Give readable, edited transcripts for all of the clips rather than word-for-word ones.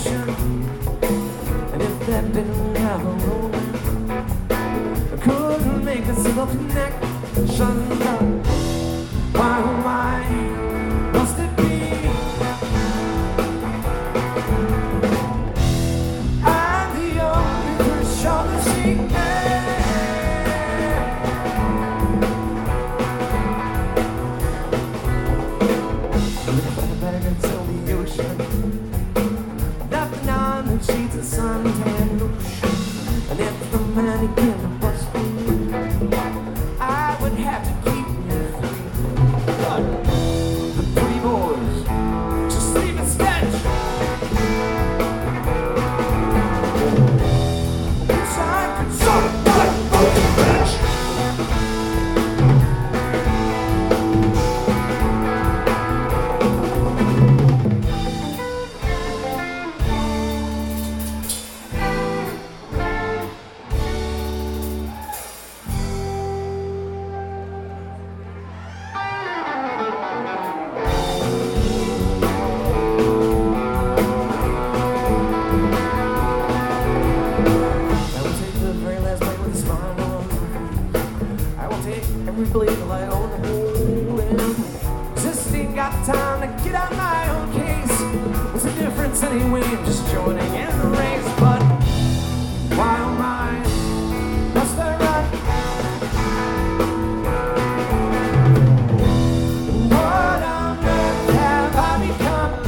ocean. And if that didn't have a room, I couldn't make a single connection. Why, oh why must it be? I'm the only person that she until the ocean, nothing on the sheets of suntan ocean. And if the mannequin was free, I would have to keep me free. But the pretty boys just leave a sketch. Wish I could sort that funky bitch. Every blade I own, just ain't got time to get out my own case. What's the difference anyway? I'm just joining in the race. But why oh my must I run? What on earth have I become?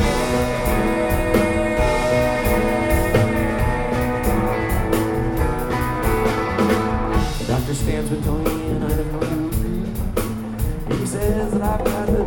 The doctor stands between me and I don't know. He says that I've got the